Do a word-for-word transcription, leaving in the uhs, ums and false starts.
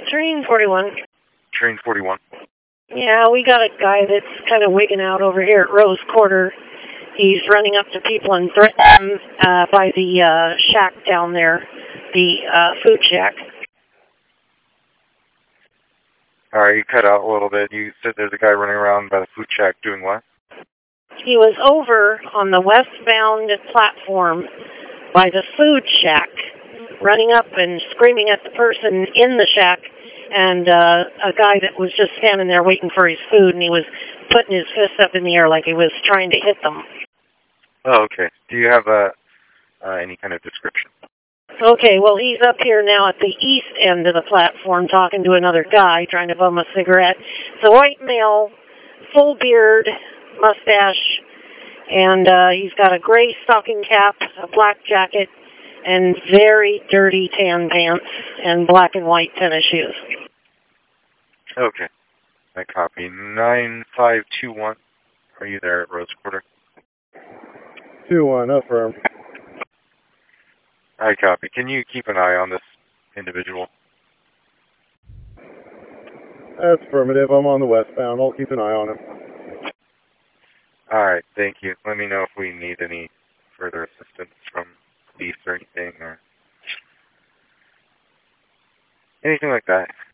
Train forty-one. Train forty-one. Yeah, we got a guy that's kind of wigging out over here at Rose Quarter. He's running up to people and threatening them uh, by the uh, shack down there, the uh, food shack. All right, you cut out a little bit. You said there's a guy running around by the food shack doing what? He was over on the westbound platform by the food shack, running up and screaming at the person in the shack, and uh, a guy that was just standing there waiting for his food, and he was putting his fist up in the air like he was trying to hit them. Oh, okay. Do you have uh, uh, any kind of description? Okay, well, he's up here now at the east end of the platform talking to another guy, trying to bum a cigarette. It's a white male, full beard, mustache, and uh, he's got a gray stocking cap, a black jacket, and very dirty tan pants, and black and white tennis shoes. Okay. I copy. nine five two one. Are you there at Rose Quarter? two one, affirm. I copy. Can you keep an eye on this individual? That's affirmative. I'm on the westbound. I'll keep an eye on him. All right, thank you. Let me know if we need any further assistance from police or anything, or anything like that.